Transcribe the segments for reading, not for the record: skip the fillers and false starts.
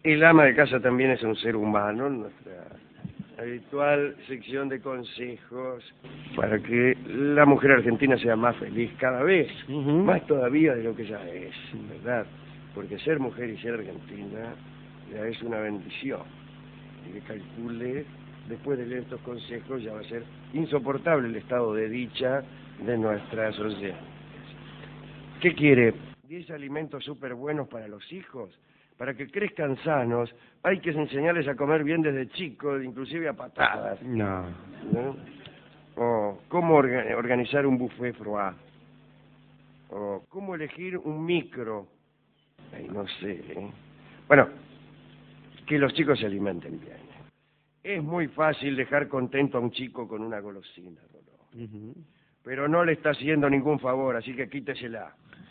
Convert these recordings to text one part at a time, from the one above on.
El ama de casa también es un ser humano, nuestra habitual sección de consejos para que la mujer argentina sea más feliz cada vez, más todavía de lo que ya es, ¿verdad? Porque ser mujer y ser argentina ya es una bendición. Y que calcule, después de leer estos consejos, ya va a ser insoportable el estado de dicha de nuestras oyentes. ¿Qué quiere? 10 alimentos súper buenos para los hijos. Para que crezcan sanos, hay que enseñarles a comer bien desde chicos, inclusive a patadas. No. ¿No? O cómo organizar un buffet froid. O cómo elegir un micro. Ay, no sé. Bueno, que los chicos se alimenten bien. Es muy fácil dejar contento a un chico con una golosina, ¿no? Pero no le está haciendo ningún favor, así que quítesela.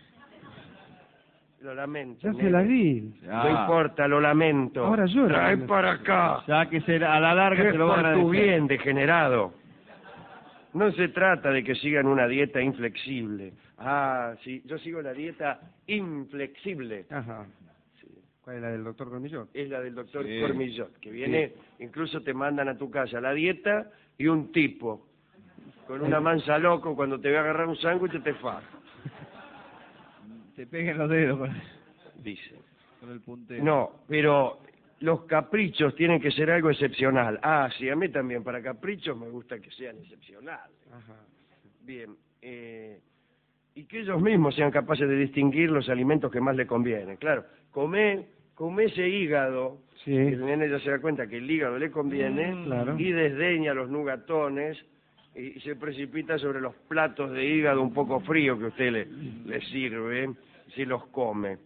Lo lamento. Ya se la di. No importa, lo lamento. Ahora llora. Trae para acá. Ya que a la larga Es se lo van a por tu agradecer. bien, degenerado. No se trata de que sigan una dieta inflexible. Ah, sí, yo sigo la dieta inflexible. Ajá. Sí. ¿Cuál es la del doctor Cormillot? Es la del doctor Sí. Cormillot, que viene, incluso te mandan a tu casa la dieta y un tipo con una mansa loco cuando te ve agarrar un sándwich te faja. Te peguen los dedos Dice. con el puntero. No, pero los caprichos tienen que ser algo excepcional. Ah, sí, a mí también, para caprichos me gusta que sean excepcionales. Ajá. Bien, y que ellos mismos sean capaces de distinguir los alimentos que más le convienen. Claro, come ese hígado, Sí. y el nene ya se da cuenta que el hígado le conviene, Claro. y desdeña los nugatones, y se precipita sobre los platos de hígado un poco frío que usted le sirve, si los come.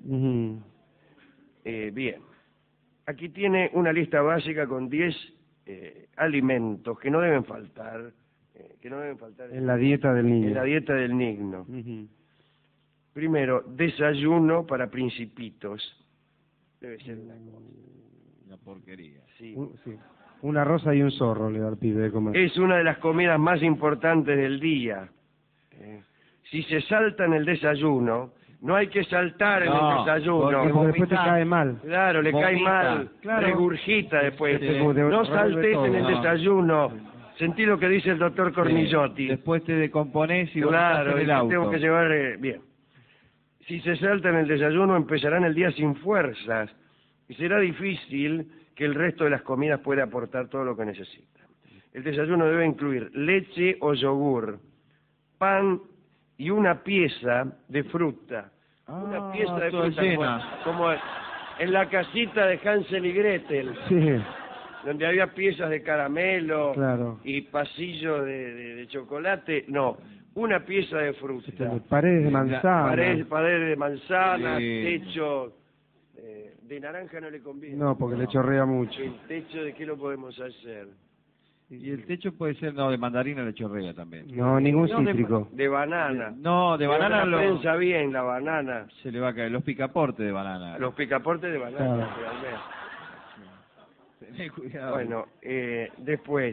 Bien, aquí tiene una lista básica con 10 alimentos que no deben faltar, En la dieta del niño. en la dieta del niño. Primero, desayuno para principitos. Debe ser una cosa. Una porquería. Sí. Sí. Una rosa y un zorro le da al pibe de comer. Es una de las comidas más importantes del día. Si se salta en el desayuno, no hay que saltar en el No, desayuno. Porque después te vomita. cae mal. Claro, le cae Vomita. mal, Claro. regurgita después. Sí. Como de- No revuelve saltes todo. en el No. desayuno. Sentí lo que dice el doctor Cornillotti. Después te decomponés y Claro, vomitás en y el auto. tengo que llevar... bien. Si se salta en el desayuno, empezarán el día sin fuerzas y será difícil que el resto de las comidas pueda aportar todo lo que necesita. El desayuno debe incluir leche o yogur, pan y una pieza de fruta. Una pieza de toda fruta, llena. como en la casita de Hansel y Gretel, Sí. donde había piezas de caramelo Claro. y pasillos de chocolate. No, una pieza de fruta. Paredes de manzana. Paredes de manzana, Sí. techo de naranja no le conviene. No, porque le chorrea mucho. ¿El techo de qué lo podemos hacer? Y el techo puede ser, no, de mandarina le chorrea también. No, ningún No, cítrico. de banana. No, de banana la lo, prensa bien, la banana. se le va a caer. Los picaportes de banana. Los picaportes de banana, Claro. realmente. Tené cuidado. Bueno, después,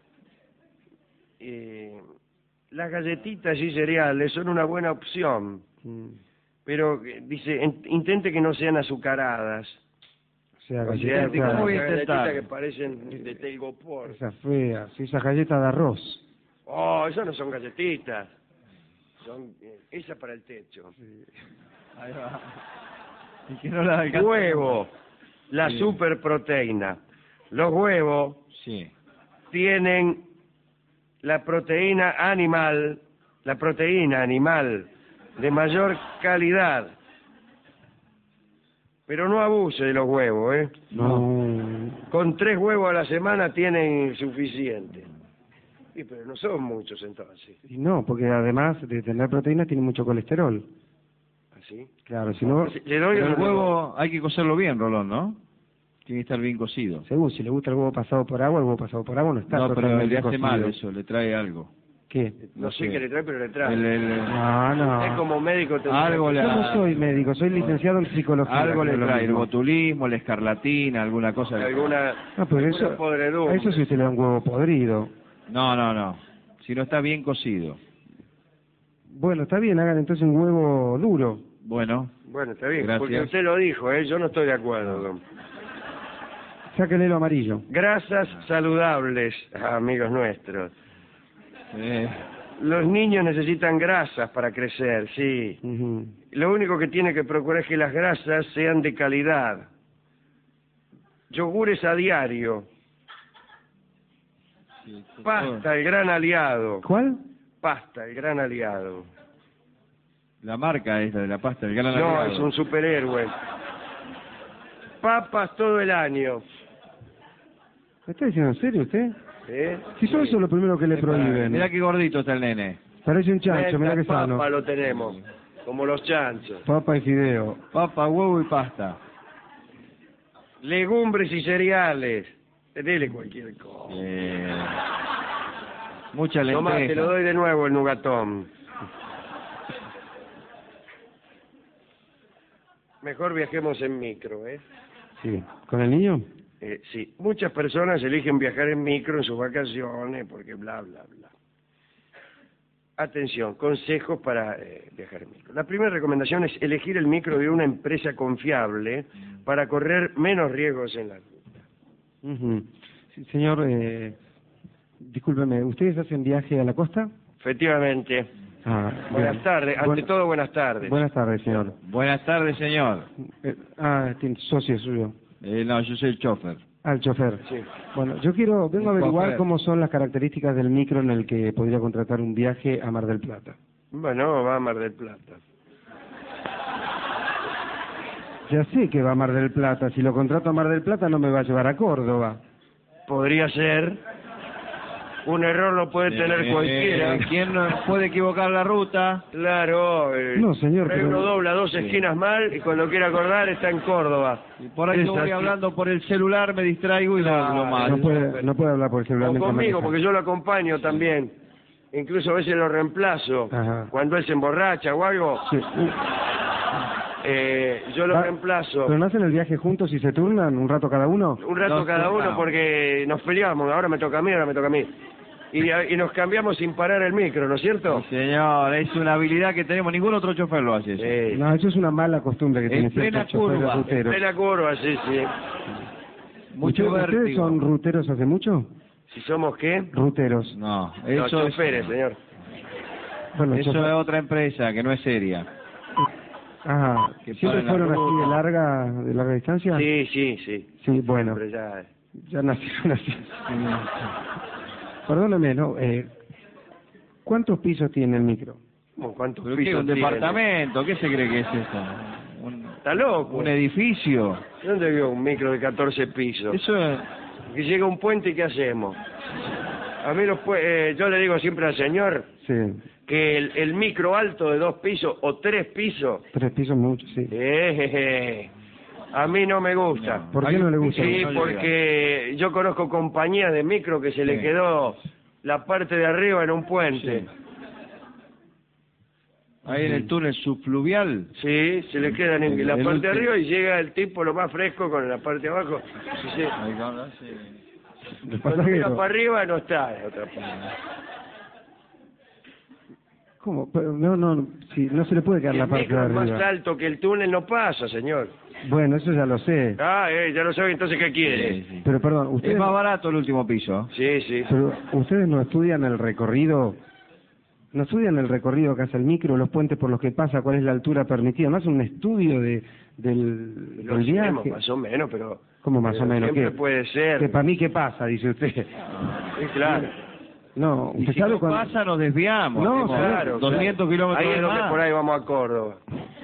las galletitas y cereales son una buena opción, pero dice, intente que no sean azucaradas. O sea, O sea, galletitas. ¿cómo voy a galletitas intentar? que parecen de telgopor. Esas feas. Esas galletas de arroz. Oh, esas no son galletitas. Son esas para el techo. Ahí va. Y que no la alcance. Huevo, la Sí. superproteína. Los huevos Sí. tienen la proteína animal de mayor calidad. Pero no abuse de los huevos, ¿eh? No. Con 3 huevos a la semana tienen suficiente. Sí, pero no son muchos entonces. Y no, porque además de tener proteínas tiene mucho colesterol. ¿Así? Claro, si no, Le doy Pero o no el le huevo hay que cocerlo bien, Rolón, ¿no? Tiene que estar bien cocido. según si le gusta el huevo pasado por agua, el huevo pasado por agua no está No, pero totalmente le hace cocido. mal eso, le trae algo. ¿Qué? doy? No sé qué le trae, pero le trae. No, no. Es como médico tendría Algo que- le- Yo no soy médico, soy licenciado en psicología. Algo que le es lo trae, el mismo. botulismo, la escarlatina, alguna cosa. alguna, No, pero alguna eso, podredumbre. eso si usted le da un huevo podrido. No. Si no está bien cocido. Bueno, está bien, hagan entonces un huevo duro. Bueno, Bueno, está bien, Gracias. porque usted lo dijo, ¿eh? Yo no estoy de acuerdo, don. Sáquele lo amarillo. Grasas saludables, amigos nuestros. Los niños necesitan grasas para crecer, sí. Ujú. Lo único que tiene que procurar es que las grasas sean de calidad. Yogures a diario. Pasta, el gran aliado. ¿Cuál? Pasta, el gran aliado. La marca esta de la pasta, el gran No, aliado. es un superhéroe. Papas todo el año. ¿Me está diciendo en serio usted? ¿Eh? Si todo eso es lo primero que le prohíben. Mirá qué gordito está el nene. Parece un chancho, mirá que Menta, sano. papa lo tenemos, como los chanchos. Papa y fideo. Papa, huevo y pasta. Legumbres y cereales. Dele cualquier cosa. Mucha Tomá, te lo lenteja. doy de nuevo el nugatón. Mejor viajemos en micro, ¿eh? Sí. ¿Con el niño? Sí, muchas personas eligen viajar en micro en sus vacaciones porque bla, bla, bla. Atención, consejos para viajar en micro. La primera recomendación es elegir el micro de una empresa confiable para correr menos riesgos en la ruta. Ujú. Sí, señor, discúlpeme, ¿ustedes hacen viaje a la costa? Efectivamente. Ah, Buenas bien. tardes, ante todo buenas tardes. Buenas tardes, señor. Buenas tardes, señor. Tiene socio suyo. No, yo soy el chofer. El chofer. Sí. Bueno, yo vengo a Un averiguar chofer. cómo son las características del micro en el que podría contratar un viaje a Mar del Plata. Bueno, va a Mar del Plata. Ya sé que va a Mar del Plata. Si lo contrato a Mar del Plata no me va a llevar a Córdoba. Podría ser. Un error lo puede tener cualquiera. ¿Quién no puede equivocar la ruta? Claro. No, señor, Por ahí pero- uno dobla dos esquinas mal y cuando quiere acordar está en Córdoba. Y por ahí Es yo voy así. hablando por el celular, me distraigo y Claro. lo mato. No puede hablar por el celular O mientras conmigo, maneja. porque yo lo acompaño también. Incluso a veces lo reemplazo. Ajá. Cuando él se emborracha o algo, Sí. yo lo Va- reemplazo. ¿Pero no hacen el viaje juntos y se turnan un rato cada uno? Un rato Nos cada uno turnamos. porque nos peleamos. Ahora me toca a mí, ahora me toca a mí. Y nos cambiamos sin parar el micro, ¿no es cierto? Sí, señor, es una habilidad que tenemos, ningún otro chofer lo hace eso. Sí. No, eso es una mala costumbre que En tienen plena ciertos choferes curva. ruteros. De la curva, sí, sí. Mucho ¿Ustedes vértigo. son ruteros hace mucho? Si somos qué? Ruteros. No, Los eso es, choferes, señor. Bueno, eso chofer- es otra empresa que no es seria. Ajá. que ¿Siempre paran la fueron así ruta. de larga distancia? Sí, sí, sí. Sí, bueno. Pero ya... Ya nacieron así. Perdóname, ¿no? ¿Cuántos pisos tiene el micro? ¿Cuántos ¿Pero qué? pisos ¿Un tiene? departamento? ¿Qué se cree que es eso? Está loco. ¿Un edificio? ¿Dónde vio un micro de 14 pisos? Eso es... Que llega un puente y ¿qué hacemos? A mí yo le digo siempre al señor Sí. que el micro alto de 2 pisos o 3 pisos, 3 pisos mucho, sí. a mí no me gusta. ¿Por qué no le gusta? Sí, No llega. porque yo conozco compañías de micro que se le Sí. quedó la parte de arriba en un puente. Ahí en el túnel subfluvial. Sí, se le quedan en la El parte de último. arriba y llega el tipo lo más fresco con la parte de abajo. Sí, Ahí cuando hace- El cuando mira pasajero. para arriba no está en otra parte. ¿Cómo? Pero no, sí, no se le puede quedar Y la el parte de micro es más arriba. alto que el túnel no pasa, señor. Bueno, eso ya lo sé. Ya lo sabe, entonces ¿qué quiere? Sí, sí. Pero perdón, Es ustedes, más barato el último piso. Sí, sí. pero ustedes no estudian el recorrido, no estudian el recorrido que hace el micro, los puentes por los que pasa, cuál es la altura permitida, no hacen un estudio del Lo viaje. hacemos, más o menos, pero... ¿Cómo más o pero menos? Siempre ¿Qué? puede ser. Que para mí, ¿qué pasa? Dice usted. Sí, claro. No, Y usted si sabe no cuándo... pasa, nos desviamos. No, Hacemos Claro, 200 claro. kilómetros Ahí es de donde más. por ahí vamos a Córdoba.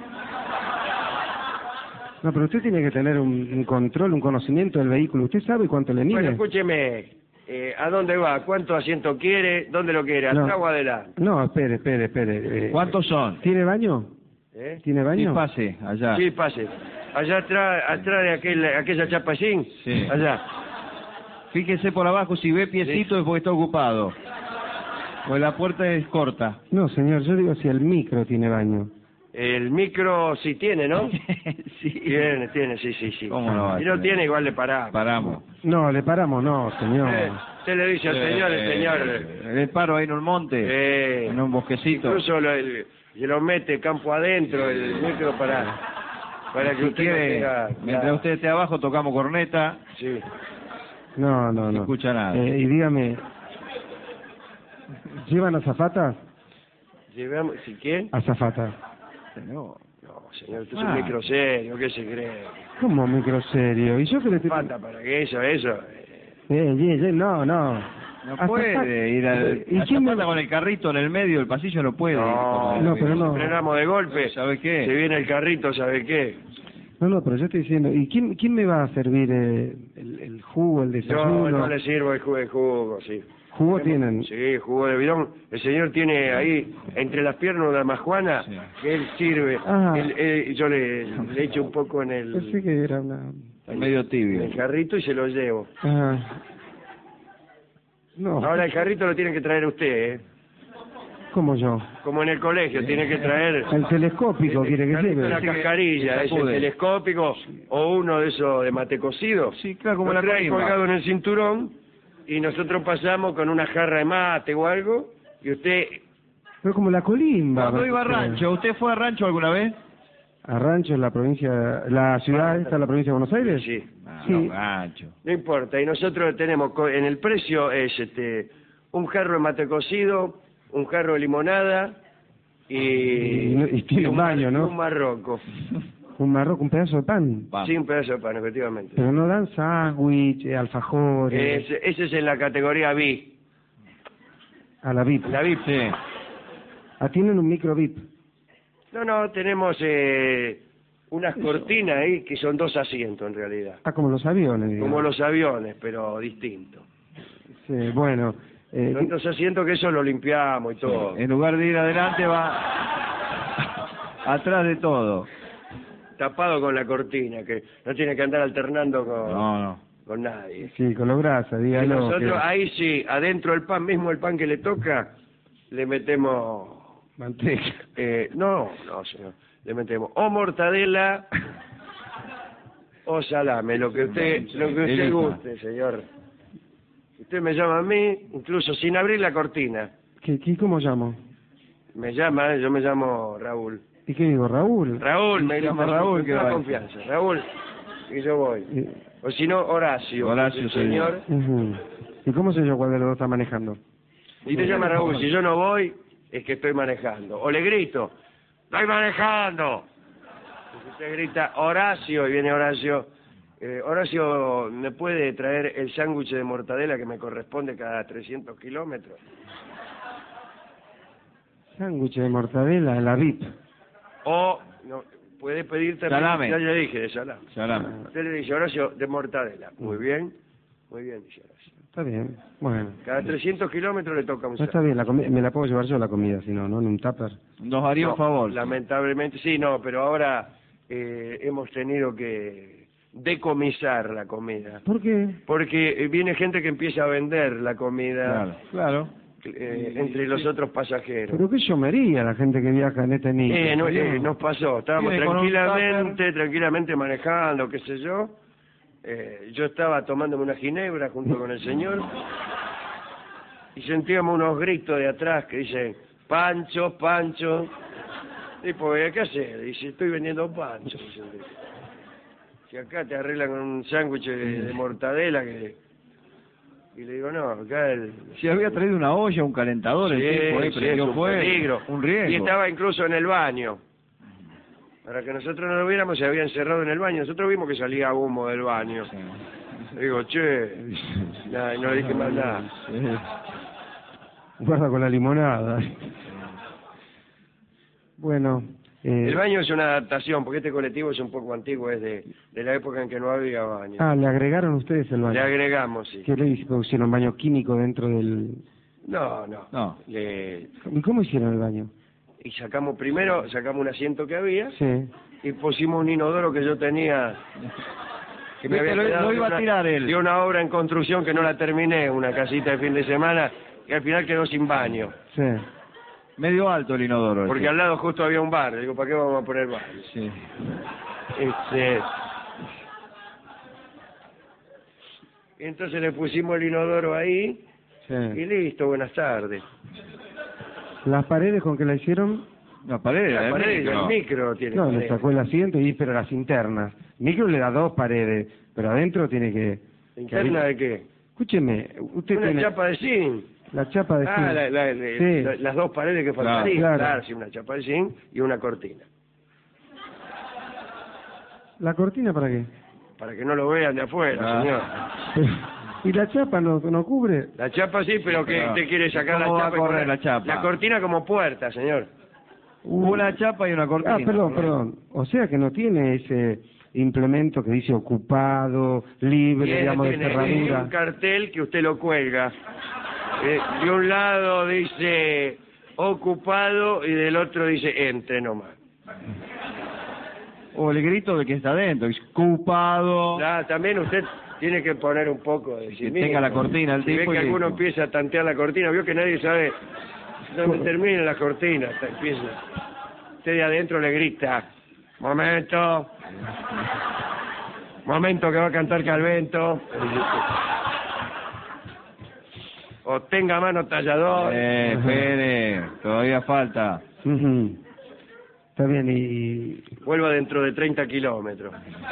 No, pero usted tiene que tener un control, un conocimiento del vehículo. ¿Usted sabe cuánto le mide? Bueno, escúcheme. ¿A dónde va? ¿Cuánto asiento quiere? ¿Dónde lo quiere? ¿Atrás No. o adelante? No, espere. ¿Cuántos son? ¿Tiene baño? ¿Eh? ¿Tiene Sí, baño? pase, allá. Sí, pase. Allá atrás de aquella chapacín. Sí. Allá. Fíjese por abajo, si ve piecito es porque está ocupado. Pues la puerta es corta. No, señor, yo digo si el micro tiene baño. El micro sí tiene, ¿no? Sí. Tiene, sí. ¿Cómo no va a Si no tener? tiene, igual le paramos. Paramos. No, le paramos, no, señor. Usted le dice al señor, el señor... Le paro ahí en un monte, en un bosquecito. Incluso lo mete campo adentro el micro para Para que Si usted quiere, no tenga... mientras Claro. usted esté abajo, tocamos corneta. Sí. No, No se escucha nada. Y dígame, ¿llevan azafata? Llevamos... ¿Si quién? Azafata. No. No, señor, usted es un microserio, ¿qué se cree? ¿Cómo microserio? ¿Y yo qué le estoy... Falta para que eso... no. No Azafata- puede ir ¿Y a quién me- con el carrito en el medio del pasillo, no puede ir. No, pero no. Frenamos de golpe. ¿Sabe qué? Se viene el carrito, ¿sabe qué? No, pero yo estoy diciendo, ¿y quién me va a servir el jugo, el Yo desayuno? no le sirvo el jugo, sí. ¿Jugo tienen? Sí, jugo de bidón. El señor tiene ahí, entre las piernas una majuana, Sí. que él sirve. Ah. Yo le echo un poco en Pensé el, que era una... Medio en tibio. el jarrito y se lo llevo. Ah. No, Ahora el jarrito lo tiene que traer usted, ¿eh? como yo. Como en el colegio, tiene que traer... El telescópico quiere que jarrito, lleve. la cascarilla, que ese sacude. telescópico, o uno de esos de mate cocido. Sí, claro, como Lo la trae colimba. colgado en el cinturón y nosotros pasamos con una jarra de mate o algo y usted... Pero como la colimba. Cuando iba a Rancho, ¿usted fue a Rancho alguna vez? ¿A Rancho en la provincia, la ciudad esta, la provincia de Buenos Aires? Sí, Sí. No, Rancho. no importa. Y nosotros tenemos, en el precio es un jarro de mate cocido, un jarro de limonada Y tiene un baño, ¿no? un marroco. Un marroco, un pedazo de pan. Vamos. Sí, un pedazo de pan, efectivamente. Pero no dan sándwich, alfajores, Ese es en la categoría B. a la VIP. La VIP. Sí. Ah, tienen un micro VIP. No, tenemos unas cortinas ahí que son 2 asientos en realidad. Ah, como los aviones, digamos. Como los aviones, pero distintos. Sí, bueno. Son 2 asientos que eso lo limpiamos y todo. En lugar de ir adelante, va atrás de todo. Tapado con la cortina, que no tiene que andar alternando No. con nadie. Sí, con los grasas, Y dígalo. nosotros que- ahí sí, adentro del pan, mismo el pan que le toca, le metemos... Manteca. No, señor. Le metemos o mortadela o salame, lo que usted Elija. guste, señor. Usted me llama a mí, incluso sin abrir la cortina. ¿Cómo llamo? Me llama, yo me llamo Raúl. ¿Y qué digo, Raúl? Raúl, me llama grita, Raúl, con que toda va. confianza. Raúl, y yo voy. Eh, O si no, Horacio. Horacio, el señor. ujú. ¿Y cómo sé yo cuál de los dos está manejando? Y te llama Raúl, si yo no voy, es que estoy manejando. O le grito, ¡estoy manejando! Y usted grita, Horacio, y viene Horacio. Horacio, ¿me puede traer el sándwich de mortadela que me corresponde cada 300 kilómetros? Sándwich de mortadela, la VIP. O, no, puede pedir también, Salame. ya le dije, de salame. Salame. Usted le dice, Horacio, de mortadela. Muy bien, dice Horacio. Está bien, bueno. Cada 300 kilómetros le toca un No está bien, me la puedo llevar yo la comida, si no, ¿no? En un tupper. Nos haría No, un favor. Lamentablemente, sí, no, pero ahora hemos tenido que decomisar la comida. ¿Por qué? Porque viene gente que empieza a vender la comida Claro. entre los otros pasajeros. Pero qué llomería la gente que viaja en este nicho. Nos pasó, estábamos Viene con un tranquilamente manejando, qué sé yo. Yo estaba tomándome una ginebra junto con el señor y sentíamos unos gritos de atrás que dicen, Pancho, Pancho. Y pues, ¿qué hacer? Dice, estoy vendiendo pancho. Dice, si acá te arreglan con un sándwich de mortadela que... Y le digo, no, acá el... Si había traído una olla, un calentador, el tipo ahí sí, prendió es un fuego. peligro. Un riesgo. Y estaba incluso en el baño. Para que nosotros no lo viéramos, se había encerrado en el baño. Nosotros vimos que salía humo del baño. Le digo, che, nada, y no le dije más nada. Guarda con la limonada. Bueno, El baño es una adaptación, porque este colectivo es un poco antiguo, es de la época en que no había baño. le agregaron ustedes el Le baño. agregamos, sí. ¿Qué le pusieron baño químico dentro del...? No. No. ¿Y cómo hicieron el baño? Y sacamos un asiento que había Sí. y pusimos un inodoro que yo tenía... Que me Viste, había lo quedado iba a de una- tirar él. de una obra en construcción que no la terminé, una casita de fin de semana, y al final quedó sin baño. Sí. Medio alto el inodoro. ese. Porque al lado justo había un bar. Le digo, ¿para qué vamos a poner bar? Sí. Entonces le pusimos el inodoro ahí y Sí. listo, buenas tardes. ¿Las paredes con que la hicieron? La pared, La pared del micro. micro tiene No, le pared. sacó el asiento y pero las internas. Micro le da 2 paredes, pero adentro tiene que... ¿Interna de qué? Escúcheme, usted Una tiene chapa de zinc. la chapa de zinc. Sí. Las 2 paredes que faltarían. Claro. Claro, sí, una chapa de zinc y una cortina. ¿La cortina para qué? Para que no lo vean de afuera, Ah. señor. ¿Y la chapa no cubre? La chapa sí, pero que Ah. usted quiere sacar la ¿Cómo va chapa. a y correr poner la chapa? La cortina como puerta, señor. Una chapa y una cortina. Ah, perdón. O sea que no tiene ese implemento que dice ocupado, libre, digamos, de Tiene cerradura. un cartel que usted lo cuelga. De un lado dice ocupado y del otro dice entre nomás. O el grito de que está adentro, es ocupado. También usted tiene que poner un poco de sí Que mismo. tenga la cortina el Si ve tipo que y alguno listo. empieza a tantear la cortina, vio que nadie sabe dónde termina la cortina. Empieza. Usted de adentro le grita, momento que va a cantar Calvento. O tenga mano tallador. Espere, todavía falta. Ujú. Está bien, y... Vuelva dentro de 30 kilómetros.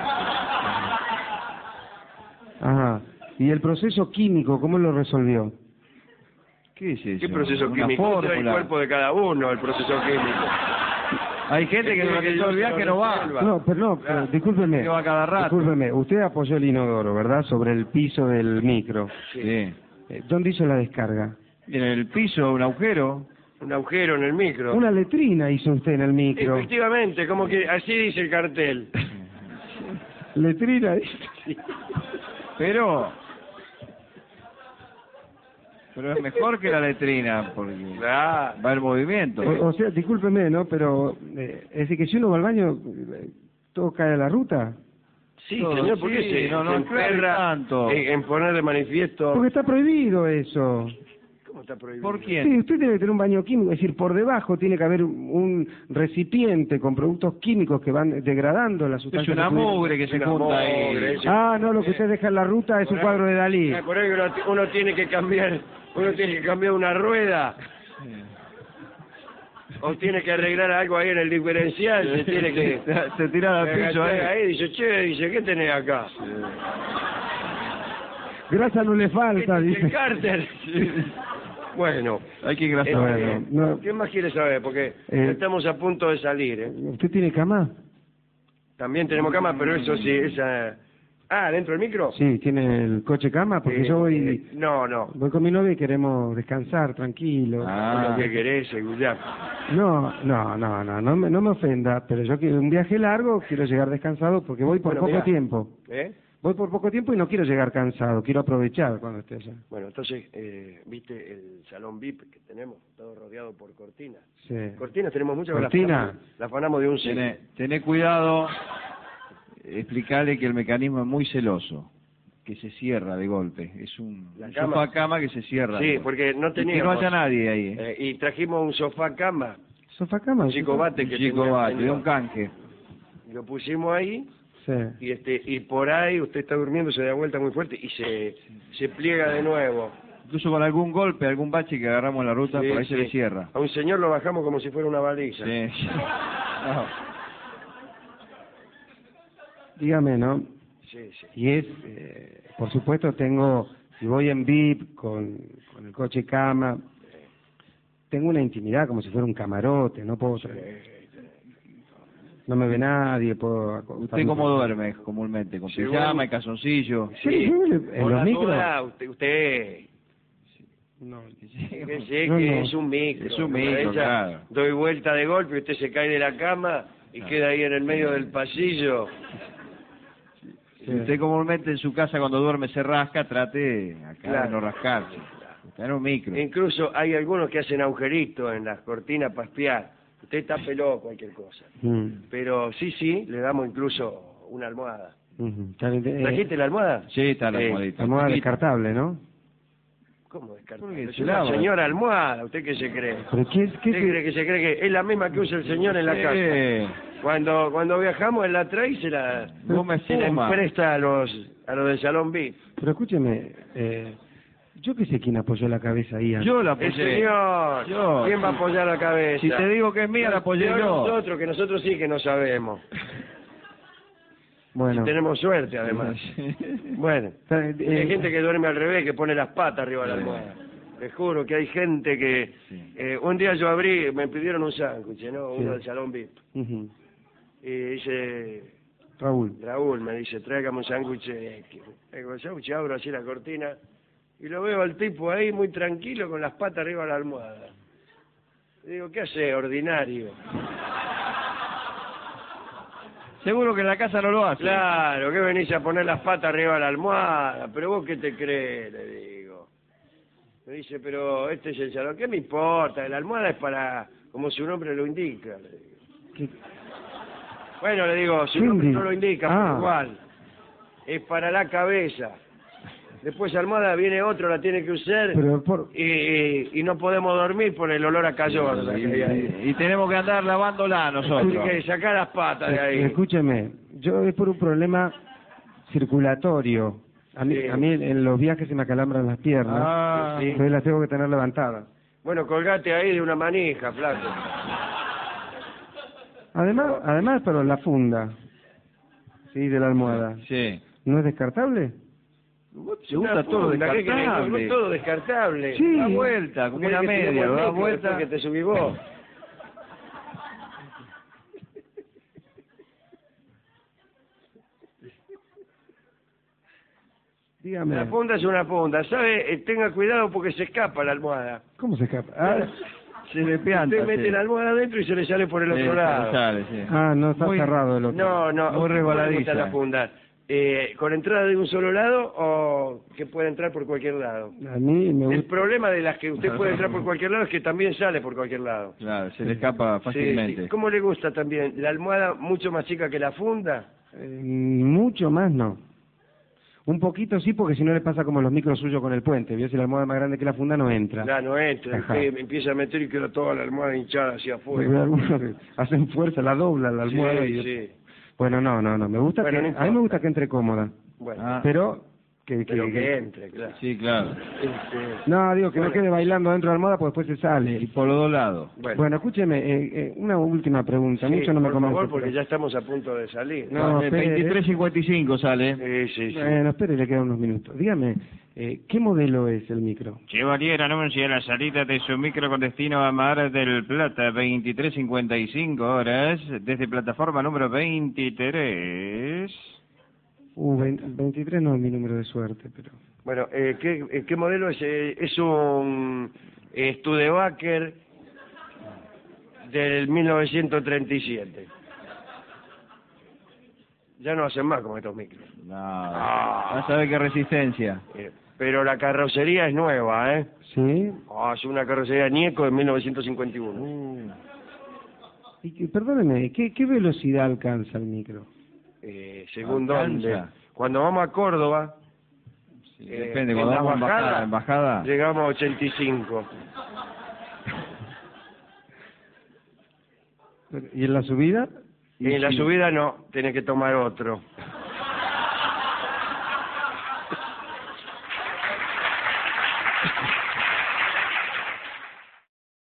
Ajá. ¿Y el proceso químico, cómo lo resolvió? ¿Qué es eso? ¿Qué proceso Una químico? Ese es el fórmula. cuerpo de cada uno, el proceso químico. Hay gente que durante todo el viaje no va. No, pero Claro. discúlpeme. Que va cada rato. Discúlpeme, usted apoyó el inodoro, ¿verdad? Sobre el piso del micro. Sí. ¿Dónde hizo la descarga? Y en el piso, un agujero. Un agujero en el micro. Una letrina hizo usted en el micro. Efectivamente, como que así dice el cartel. Letrina. Pero es mejor que la letrina, porque Ah, va el movimiento. O sea, discúlpeme, ¿no? Pero es decir que si uno va al baño, todo cae a la ruta. sí, Todo, señor, ¿por qué sí, se no emperra tanto. en poner de manifiesto? Porque está prohibido eso. ¿Cómo está prohibido? ¿Por quién? Sí, usted tiene que tener un baño químico, es decir, por debajo tiene que haber un recipiente con productos químicos que van degradando la Es sustancia. una mugre que se Una junta ahí. mugre, eso. Ah, no, lo que usted deja en la ruta es un cuadro de Dalí. Por ahí uno tiene que cambiar una rueda. O tiene que arreglar algo ahí en el diferencial, se tiene que... Se tira al piso ahí. Dice, ¿qué tenés acá? Grasa no le falta, El dice. cárter. Bueno, Hay que engrasar. Bueno, no. ¿qué más quiere saber? Porque estamos a punto de salir, ¿eh? ¿Usted tiene cama? También tenemos cama, pero eso sí, esa... Ah, ¿dentro del micro? Sí, tiene el coche cama, porque yo voy No, voy con mi novia y queremos descansar, tranquilo. lo que querés, ya. No me ofenda, pero yo quiero un viaje largo, quiero llegar descansado porque voy por Bueno, poco mirá. tiempo. ¿Eh? Voy por poco tiempo y no quiero llegar cansado, quiero aprovechar cuando esté allá. Bueno, entonces, ¿viste el salón VIP que tenemos? Todo rodeado por cortinas. Sí. Cortinas tenemos muchas, ¿Cortina? las afanamos de un cine. Tené cuidado, explicarle que el mecanismo es muy celoso, que se cierra de golpe. Es un La sofá cama. cama que se cierra. Sí, de golpe. porque no Y que no teníamos... haya nadie ahí. y trajimos un sofá cama, ¿Sofá cama? un chico bate Un que chico tenía- bate, de un canje. Lo pusimos ahí Sí. y por ahí usted está durmiendo, se da vuelta muy fuerte y se pliega de nuevo. Incluso con algún golpe, algún bache que agarramos en la ruta, Sí, por ahí se sí. le cierra. A un señor lo bajamos como si fuera una valija. Sí. No. Dígame, ¿no? Sí, sí. Y es, por supuesto, si voy en VIP con el coche cama, tengo una intimidad como si fuera un camarote, no puedo... No me ve nadie, puedo... ¿Usted cómo duerme comúnmente? ¿Con Según- pijama y calzoncillo? Sí, ¿En por los la micros? duda, usted No, que sé No, que no. es un micro. Es un micro, Ella, claro. Doy vuelta de golpe y usted se cae de la cama y queda ahí en el medio del pasillo. Si usted comúnmente en su casa cuando duerme se rasca, trate acá Claro. de no rascarse. Está en un micro. Incluso hay algunos que hacen agujeritos en las cortinas para espiar. Usted tapeló cualquier cosa. Pero sí, le damos incluso una almohada. ¿Trajiste la almohada? Sí, está la almohadita. Almohada descartable, ¿no? ¿Cómo descartable? ¿Por qué? Es Se una lava. señora almohada. ¿Usted qué se cree? ¿Pero qué ¿Usted cree que se cree que es la misma que usa el señor en la casa? Sí. Cuando viajamos, él la trae y se la Goma se la espuma. empresta a los del salón VIP. Pero escúcheme, Yo que sé quién apoyó la cabeza ahí. Yo la El apoyé. señor. Yo. ¿Quién va a apoyar la cabeza? Si te digo que es mía, la apoyé Pero yo. nosotros, que nosotros sí que no sabemos. Bueno. Y tenemos suerte, además. Bueno, hay gente que duerme al revés, que pone las patas arriba de la almohada. Te juro que hay gente que... un día yo abrí, me pidieron un sándwich, ¿no? Uno del salón VIP. Ujú. Y dice... Raúl, me dice, tráigame un sándwich. Digo, el sándwich, abro así la cortina y lo veo al tipo ahí muy tranquilo con las patas arriba de la almohada. Digo, ¿qué hace, ordinario? Seguro que en la casa no lo hace. Claro, que venís a poner las patas arriba de la almohada, pero vos qué te crees, le digo. Me dice, pero este es el salón, ¿qué me importa? La almohada es para, como su nombre lo indica, le digo. ¿qué? Bueno, le digo, su nombre no lo indica, pero igual. Es para la cabeza. Después almohada viene otro, la tiene que usar Pero y no podemos dormir por el olor a cayorda que hay ahí. Y tenemos que andar lavándola nosotros. Tiene que sacar las patas de ahí. Escúcheme, yo es por un problema circulatorio. A mí, Sí. a mí en los viajes se me acalambran las piernas. Ah, Sí. Entonces las tengo que tener levantadas. Bueno, colgate ahí de una manija, flaco. Además, pero la funda, sí, de la almohada, sí. ¿no es descartable? Se usa todo descartable. Todo descartable. Sí. Da vuelta, como una media, da vuelta. Que te subí vos. Dígame. La funda es una funda, ¿sabe? Tenga cuidado porque se escapa la almohada. ¿Cómo se escapa? Ah, Se le pianta. Usted mete la almohada adentro y se le sale por el otro lado. no está Muy- cerrado el otro. No, Muy ¿cómo le resbaladiza. gusta la funda? ¿Con entrada de un solo lado o que puede entrar por cualquier lado? A mí me El gusta. problema de las que usted puede entrar por cualquier lado es que también sale por cualquier lado. Claro, se le escapa Sí, fácilmente. sí. ¿Cómo le gusta también? ¿La almohada mucho más chica que la funda? Mucho más no. Un poquito sí, porque si no le pasa como los micros suyos con el puente. ¿Vio? Si la almohada es más grande que la funda, no entra. Ya no entra, Ajá. usted empieza a meter y queda toda la almohada hinchada hacia Porque afuera. algunos que hacen fuerza, la doblan la almohada. Sí, y... sí. Bueno, no. Me gusta Bueno, no a importa. mí me gusta que entre cómoda. Bueno, Ah. Pero pero que entre, claro. Sí, claro. No, digo que Bueno. no quede bailando dentro de la almohada, porque después se sale. Y por los dos lados. Bueno, escúcheme, una última pregunta. Sí, Mucho no me por convence. favor, porque pero- ya estamos a punto de salir. No, espere. 23.55 sale. Sí. Bueno, espere, le quedan unos minutos. Dígame, ¿qué modelo es el micro? Chevalier anuncia la salida de su micro con destino a Mar del Plata, 23:55 horas, desde plataforma número 23. 23 no es mi número de suerte, pero... Bueno, ¿qué modelo es? Es un Studebaker del 1937. Ya no hacen más como estos micros. No, vas a ver qué resistencia. Pero la carrocería es nueva, ¿eh? ¿Sí? Es una carrocería Nieco de 1951. Perdóneme, ¿qué velocidad alcanza el micro? Según Alcanza. dónde. Cuando vamos a Córdoba, Sí, depende, en cuando la vamos bajada, en bajada. llegamos a 85. ¿Y en la subida? Y en la subida no, tenés que tomar otro.